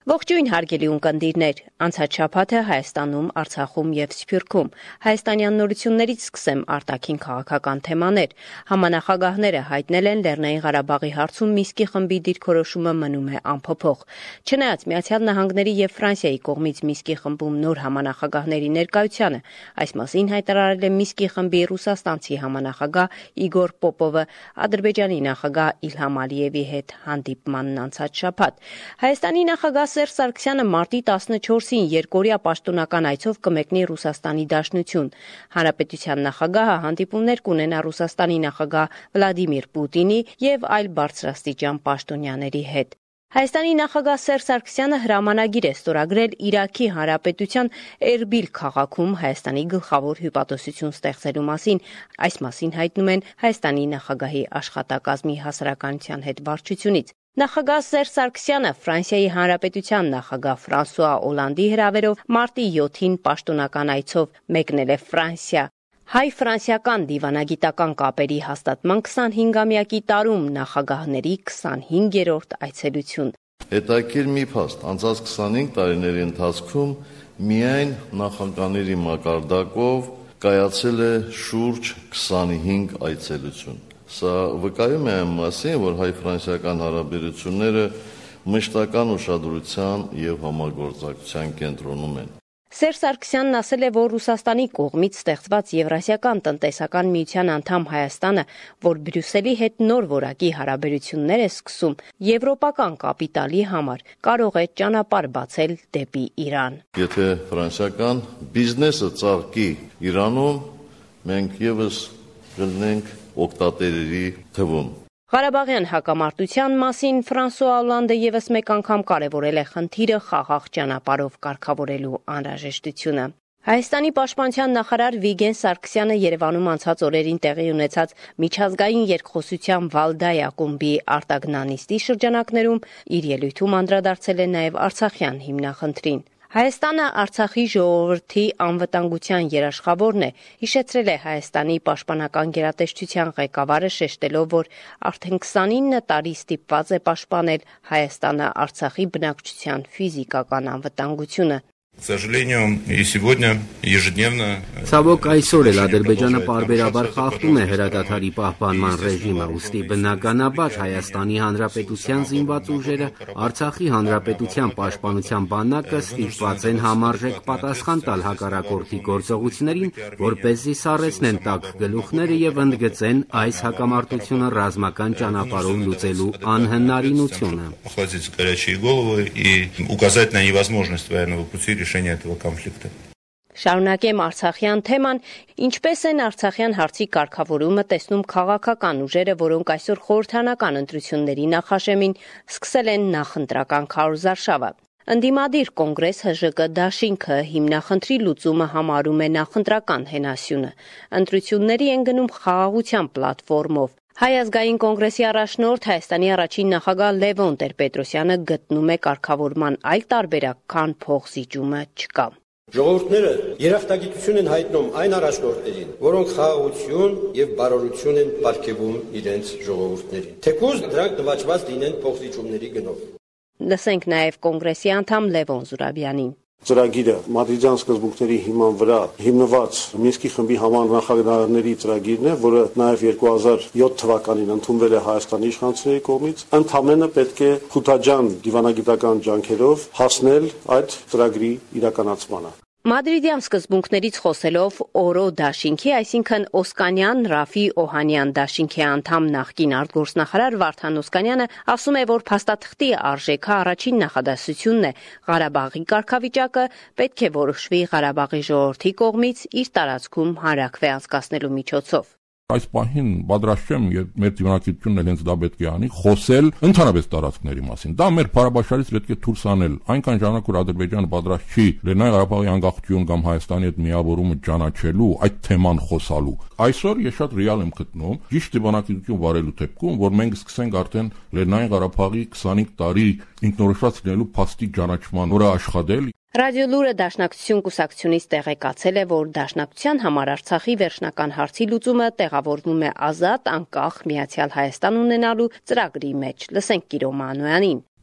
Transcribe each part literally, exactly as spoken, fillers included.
Ողջույն հարգելի ունկնդիրներ, անցած շաբաթը Հայաստանում, Արցախում և Սփյուռքում հայաստանյան նորություններից սկսեմ արտաքին քաղաքական թեմաներ։ Համանախագահները հայտնել են Լեռնային Ղարաբաղի հարցում Մինսկի խմբի դիրքորոշումը մնում է անփոփոխ։ Չնայած Միացյալ Նահանգների և Ֆրանսիայի կողմից Մինսկի խմբում նոր համանախագահների ներկայությանը, այս մասին հայտարարել է Մինսկի խմբի ռուսաստանցի համանախագահ Իգոր Պոպովը Ադրբեջանի նախագահ Իլհամ Ալիևի հետ հանդիպմանն անցած շաբաթ։ Հայաստանի նախագահ Սերժ Սարգսյանը մարտի տասնչորսին երկօրյա պաշտոնական այցով կմեկնի Ռուսաստանի Դաշնություն։ Հանրապետության նախագահը հանդիպումներ կունենա Ռուսաստանի նախագահ Վլադիմիր Պուտինի և այլ բարձրաստիճան պաշտոնյաների հետ։ Հայաստանի նախագահ Սերժ Սարգսյանը հրամանագիր է ստորագրել Իրաքի Հանրապետության Էրբիլ քաղաքում Հայաստանի գլխավոր հյուպատոսություն ստեղծելու մասին։ Այս մասին հայտնում են Հայաստանի նախագահի աշխատակազմի հասարակայնության հետ վարչությունից։ Նախագահ Սերժ Սարգսյանը Ֆրանսիայի Հանրապետության նախագահ Ֆրանսուଆ Օլանդի հրավերով մարտի յոթին պաշտոնական այցով մեկնել է Ֆրանսիա։ Հայ-ֆրանսիական դիվանագիտական կապերի հաստատման քսանհինգամյակի տարում նախագահների քսանհինգերորդ այցելություն։ Հետաքրքիր մի փաստ, անցած քսանհինգ տարիների ընթացքում միայն նախագահների մակարդակով կայացել է շուրջ քսանհինգ այցելություն։ Սա վկայում է այն մասին, որ հայ-ֆրանսիական հարաբերությունները մշտական ուշադրության և համագործակցության կենտրոնում են։ Սերժ Սարգսյանն ասել է, որ Ռուսաստանի կողմից ստեղծված Եվրասիական տնտեսական միության անդամ Հայաստանը, որ Բրյուսելի հետ նոր որակի հարաբերություններ է սկսում եվրոպական կապիտալի համար, կարող է ճանապարհ բացել դեպի Իրան։ Եթե ֆրանսիական բիզնեսը ծաղկի Իրանում, մենք ևս կլինենք օգտատերերի թվում։ Ղարաբաղյան հակամարտության մասին Ֆրանսուଆ Օլանդը ևս մեկ անգամ կարևորել է խնդիրը խաղաղ ճանապարհով կարգավորելու անհրաժեշտությունը։ Հայաստանի պաշտպանության նախարար Վիգեն Սարգսյանը Երևանում անցած օրերին տեղի ունեցած միջազգային երկխոսության Վալդայ ակումբի արտագնանիստի շրջանակներում իր ելույթում անդրադարձել է նաև Արցախյան հիմնախնդրին։ Հայաստանը Արցախի ժողովրդի անվտանգության երաշխավորն է, հիշեցրել է Հայաստանի պաշտպանական գերատեսչության ղեկավարը, շեշտելով, որ արդեն քսանինը տարի ստիպված է պաշտպանել Հայաստանը Արցախի բնակչության ֆիզիկական անվտանգությունը։ Ցավոք այսօր էլ Ադրբեջանը պարբերաբար խախտում է հրադադարի պահպանման ռեժիմը, ուստի բնականաբար Հայաստանի Հանրապետության զինված ուժերը, Արցախի Հանրապետության պաշտպանության բանակը ստիպված են համարժեք պատասխան տալ հակառակորդի գործողություններին, որպեսզի սառեցնեն տաք գլուխները եւ ընդգծեն այս հակամարտությունը ռազմական ճանապարհով լուծելու անհնարինությունը։ Շարունակեմ Արցախյան թեման, ինչպես են Արցախյան հարցի կարգավորումը տեսնում քաղաքական ուժերը, որոնք այսօր խորհրդարանական ընտրությունների նախաշեմին սկսել են նախընտրական քարոզարշավը։ Ընդդիմադիր կոնգրես Հ Ժ Կ դաշինքը հիմնախնդրի լուծումը համարում է նախընտրական հենասյունը։ Ընտրությունների են գնում խաղաղության պլատֆորմով։ Հայ ազգային կոնգրեսի առաջնորդ Հայաստանի առաջին նախագահ Լևոն Տեր-Պետրոսյանը գտնում է կարգավորման այլ տարբերակ, քան փոխզիջումը չկա։ Ժողովուրդները երախտագիտություն են հայտնում այն առաջնորդներին, որոնք խաղաղություն եւ բարօրություն են պարգևում իրենց ժողովուրդներին։ Թեկուզ դրանք նվաճված լինեն փոխզիջումների գնով։ Լսենք նաև կոնգրեսի անդամ Լևոն Զուրաբյանին։ Ծրագիրը մադրիդյան սկզբունքների հիման վրա հիմնված Մինսկի խմբի համանախագահների ծրագիրն է, որը նաև երկու հազար յոթ թվականին ընդունվել է Հայաստանի իշխանությունների կողմից, ընդամենը պետք է խութաջան դիվանագիտական ջանքերով հասնել այդ ծրագրի իրականացմանը։ Մադրիդյան սկզբունքներից խոսելով Օրո դաշինքի, այսինքն Օսկանյան Ռաֆի Օհանյան դաշինքի անդամ նախկին արտգործնախարար Վարդան Օսկանյանը ասում է, որ փաստաթղթի արժեքը առաջին նախադասությունն է, Ղարաբաղի կարգավիճակը պետք է որոշվի Ղարաբաղի ժողովրդի կողմից իր տարածքում հանրաքվե անցկացնելու միջոցով։ Այս պահին պատրաստ չեմ, մեր դիվանագիտությունն էլ հենց դա պետք է անի, խոսել ընդհանրապես տարածքների մասին։ Դա մեր փառաբաշարից պետք է դուրս անել։ Այնքան ժամանակ որ Ադրբեջանը պատրաստ չի Լեռնային Ղարաբաղի անկախություն կամ Հայաստանի հետ միավորումը ճանաչելու, այդ թեման խոսալու։ Այսօր ես շատ ռեալ եմ գտնում ճիշտ դիվանագիտություն վարելու դեպքում, որ մենք սկսենք արդեն Լեռնային Ղարաբաղի քսանհինգ տարի ինքնորոշված լինելու փաստի ճանաչման վրա աշխատել։ Ռադիոլուրը Դաշնակցություն կուսակցությունից տեղեկացել է, որ Դաշնակցության համար Արցախի վերջնական հարցի լուծումը տեղավորվում է ազատ, անկախ Միացյալ Հայաստան ունենալու ծրագրի մեջ։ Լսենք Կիրո Մանոյանին։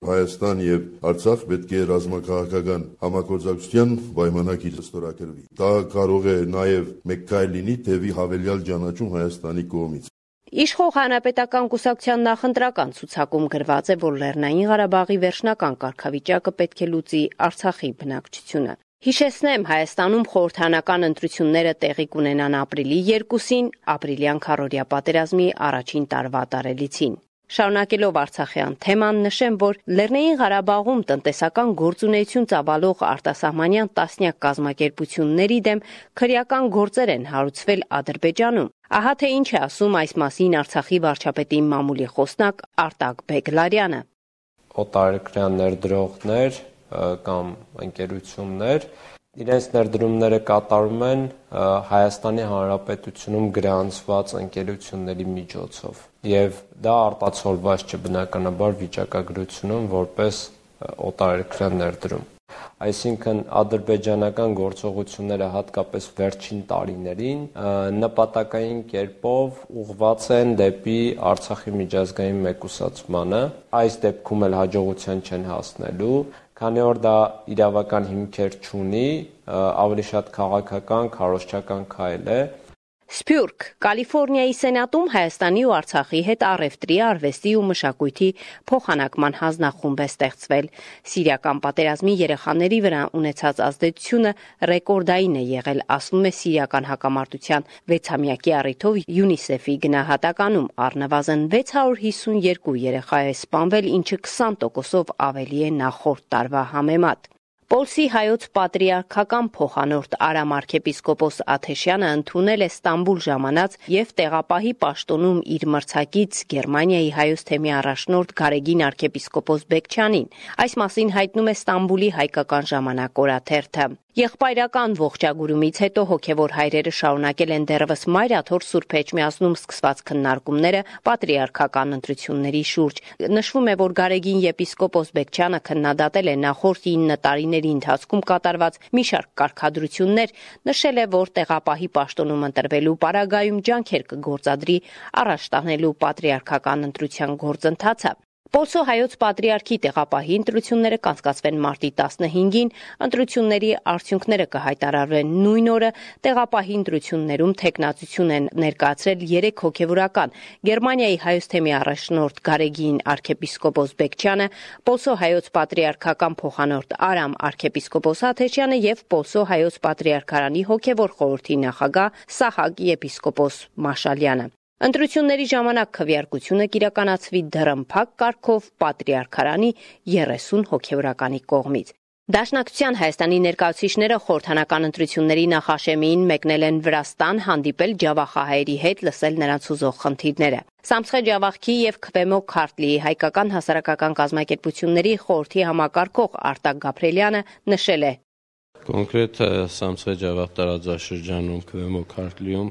Հայաստան եւ Արցախ պետք է ռազմաքաղաքական համագործակցության պայմանագիր ստորագրվի։ Դա կարող է նաեւ մեկ քայլ լինի թևի հավելյալ ճանաչում Հայաստանի կողմից։ Իշխող հանրապետական կուսակցության նախընտրական ցուցակում գրված է, որ Լեռնային Ղարաբաղի վերջնական կարգավիճակը պետք է լուծի Արցախի բնակչությունը։ Հիշեցնեմ, Հայաստանում խորհրդարանական ընտրությունները տեղի կունենան ապրիլի երկուսին, ապրիլյան քառօրյա պատերազմի առաջին տարվա տարելիցին։ Շարունակելով Արցախյան թեման, նշեմ, որ Լեռնային Ղարաբաղում տնտեսական գործունեություն ծավալող արտասահմանյան տասնյակ կազմակերպությունների դեմ քրեական գործեր են հարուցվել Ադրբեջանում։ Ահա թե ինչ է ասում այս մասին Արցախի վարչապետի մամուլի խոսնակ Արտակ Բեգլարյանը։ Օտարերկրյա ներդրողներ կամ ընկերություններ իրենց ներդրումները կատարում են Հայաստանի Հանրապետությունում գրանցված ընկերությունների միջոցով եւ դա արտացոլված չէ բնականաբար վիճակագրությունում որպես օտարերկրյա ներդրում։ Այսինքն ադրբեջանական գործողությունները հատկապես վերջին տարիներին նպատակային կերպով ուղղված են դեպի Արցախի միջազգային մեկուսացմանը, այս դեպքում էլ հաջողության չեն հասնելու, քանի որ դա իրավական հիմքեր չունի, ավելի շատ քաղաքական, քարոզչական քայլ է։ Սփյուռք Կալիֆոռնիայի Սենատում Հայաստանի ու Արցախի հետ առևտրի, արվեստի ու մշակույթի փոխանակման հանձնախումբ է ստեղծվել։ Սիրիական պատերազմի երեխաների վրա ունեցած ազդեցությունը ռեկորդային է եղել, ասվում է Սիրիական հակամարտության վեցամյակի առիթով ՅՈՒՆԻՍԵՖ-ի գնահատականում, առնվազն վեց հարյուր հիսունյոթ երեխա է սպանվել, ինչը քսան տոկոսով ավելի է նախորդ տարվա համեմատ։ Պոլսի հայոց պատրիարքական փոխանորդ Արամ arczepiskopos Աթեշյանը ընդունել է Ստամբուլ ժամանած եւ տեղապահի պաշտոնում իր մրցակից Գերմանիայի հայոց թեմի առաջնորդ Գարեգին arczepiskopos Բեկչյանին։ Այս մասին հայտնում է Ստամբուլի հայկական ժամանակ օրաթերթը։ Եղբայրական ողջագուրումից հետո հոգևոր հայրերը շարունակել են դեռևս Մայրաթոր Սուրբ Էջմիածնում սկսված քննարկումները պատրիարքական ընտրությունների շուրջ։ Նշվում է, որ Գարեգին եպիսկոպոս Բեկչյանը քննադատել է նախորդ ինը տարիների ընթացքում կատարված մի շարք կարգադրություններ, նշել է, որ տեղապահի պաշտոնում ընտրվելու պարագայում ջանքեր կգործադրի առաջ տանելու պատրիարքական ընտրության գործընթացը։ Պոլսո հայոց պատրիարքի տեղապահի ընտրությունները կանցկացվեն մարտի տասնհինգին, ընտրությունների արդյունքները կհայտարարվեն նույն օրը, տեղապահի ընտրություններում թեկնածություն են ներկայացրել երեք հոգևորական՝ Գերմանիայի հայոց թեմի առաջնորդ Գարեգին arczepiskopos Բեկչյանը, Պոլսո հայոց պատրիարքական փոխանորդ Արամ arczepiskopos Աթեշյանը եւ Պոլսո հայոց պատրիարքարանի հոգևոր խորհրդի նախագահ Սահակ եպիսկոպոս Մաշալյանը։ Ընտրությունների ժամանակ քվեարկությունը կիրականացվի դռնփակ կարգով պատրիարքարանի երեսուն հոգևորականի կողմից։ Դաշնակցության Հայաստանի ներկայացուցիչները խորհրդանական ընտրությունների նախաշեմին մեկնել են Վրաստան, հանդիպել ջավախահայերի հետ, լսել նրանց ուզող խնդիրները։ Սամցխե Ջավախքի եւ Քվեմո Քարտլիի հայկական հասարակական կազմակերպությունների խորհրդի համակարգող Արտակ Գաբրելյանը նշել է. Կոնկրետ Սամցխե Ջավախ տարածաշրջանում Քվեմո Քարտլիում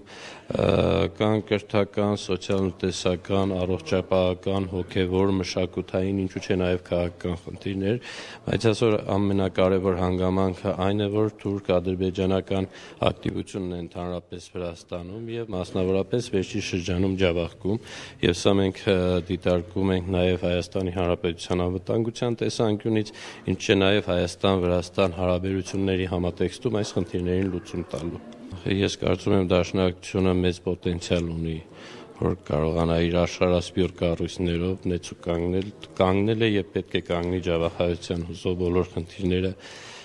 կան կրթական, սոցիալ-տնտեսական, առողջապահական, հոգևոր, մշակութային, ինչու՞ չէ նաև քաղաքական խնդիրներ, բայց այսօր ամենակարևոր հանգամանքը այն է, որ թուրք-ադրբեջանական ակտիվությունն է ընդհանրապես Վրաստանում եւ մասնավորապես վերջին շրջանում Ջավախքում, եւ սա մենք դիտարկում ենք նաև Հայաստանի Հանրապետության անվտանգության տեսանկյունից, ինչու՞ չէ նաև Հայաստան-Վրաստան հարաբերությունների համատեքստում այս խնդիրներին լուծում տալու։ Ես կարծում եմ դաշնակցությունը մեծ պոտենցիալ ունի, որ կարողանա իր աշխարհասփյուռ կառույցներով նեցու կանգնել, կանգնել է եւ պետք է կանգնի ջավախայության հուսով բոլոր խնդիրները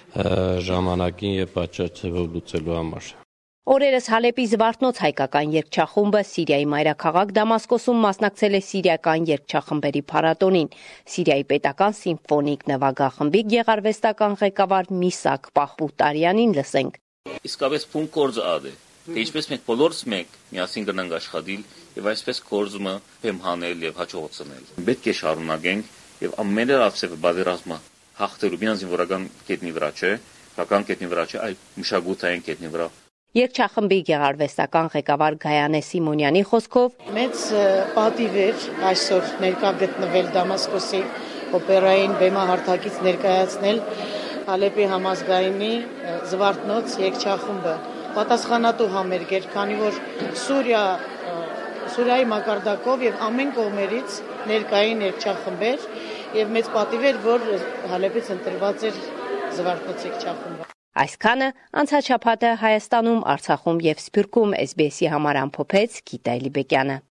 ժամանակին եւ պատշաճ լուծելու համար։ Օրերս Հալեպի Զվարթնոց հայկական երգչախումբը Սիրիայի մայրաքաղաք Դամասկոսում մասնակցել է սիրիական երգչախմբերի փառատոնին։ Սիրիայի պետական սիմֆոնիկ նվագախմբի գեղարվեստական ղեկավար Միսակ Պահպուտարյանին լսենք։ Իսկապես փուն կորձ ադե, թե ինչպես մենք բոլորս մենք միասին գնանք աշխատել եւ այսպես կորձը բեմ հանել եւ հաջողացնել։ Պետք է շարունակենք եւ ամենը ավսեվ բادرազմը հաղթելու մինան զինվորական կետնի վրա չէ, քաղաքական կետնի վրա չէ, այլ մշակութային կետնի վրա։ Երգչախմբի գեղարվեստական ղեկավար Գայանե Սիմոնյանի խոսքով մեծ պատիվ էր այսօր ներկա գտնվել Դամասկոսի օպերային բեմահարթակից ներկայացնել Հալեպի համազգայինի Զվարթնոց երգչախումբը պատասխանատու համերգ էր, քանի որ Սուրիա Սուրիայի մակարդակով եւ ամեն կողմերից ներկային երգչախմբեր եւ մեծ պատիվ էր, որ Հալեպից ընտրված էր Զվարթնոց երգչախումբը։ Այսքանը անցած շաբաթը Հայաստանում, Արցախում եւ Սփյուռքում էս բի էսի համար ամփոփեց Գիտա Էլիբեկյանը։